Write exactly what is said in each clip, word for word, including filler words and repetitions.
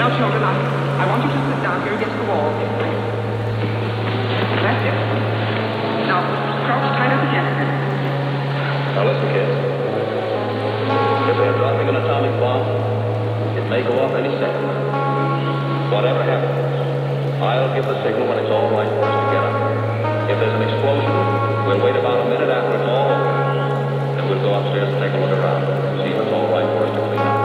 Now, children, I, I want you to sit down here against the wall, please. That's it. Now, crouch tight as a janitor. Now listen, kids. If they're dropping an atomic bomb, it may go off any second. Whatever happens, I'll give the signal when it's all right for us to get up. If there's an explosion, we'll wait about a minute after it's all over. Then we'll go upstairs and take a look around. See if it's all right for us to clean up.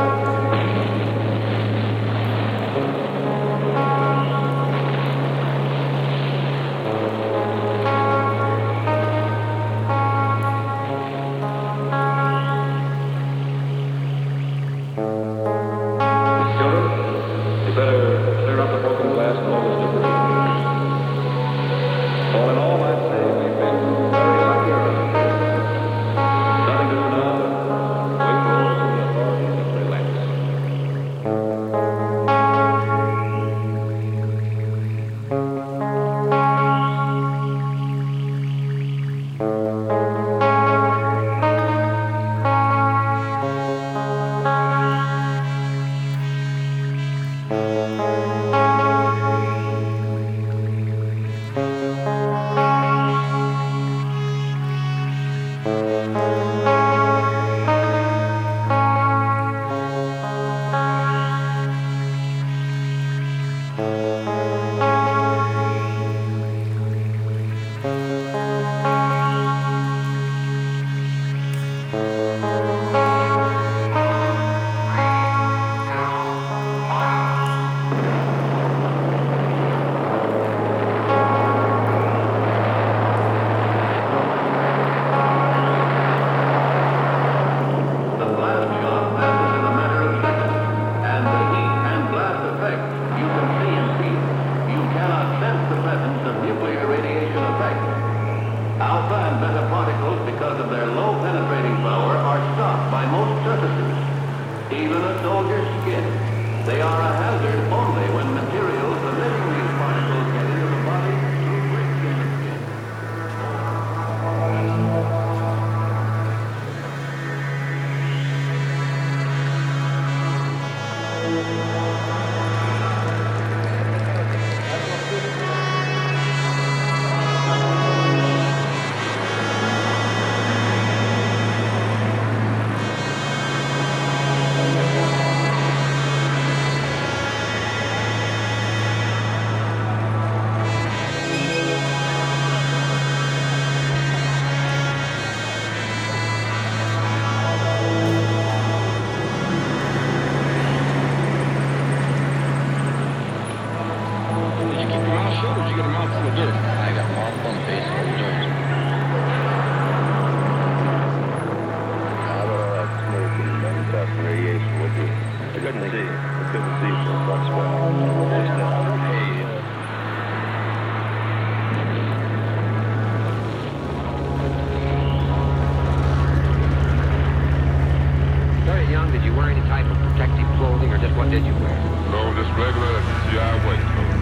Did you wear any type of protective clothing, or just what did you wear? No, just regular G I white clothes.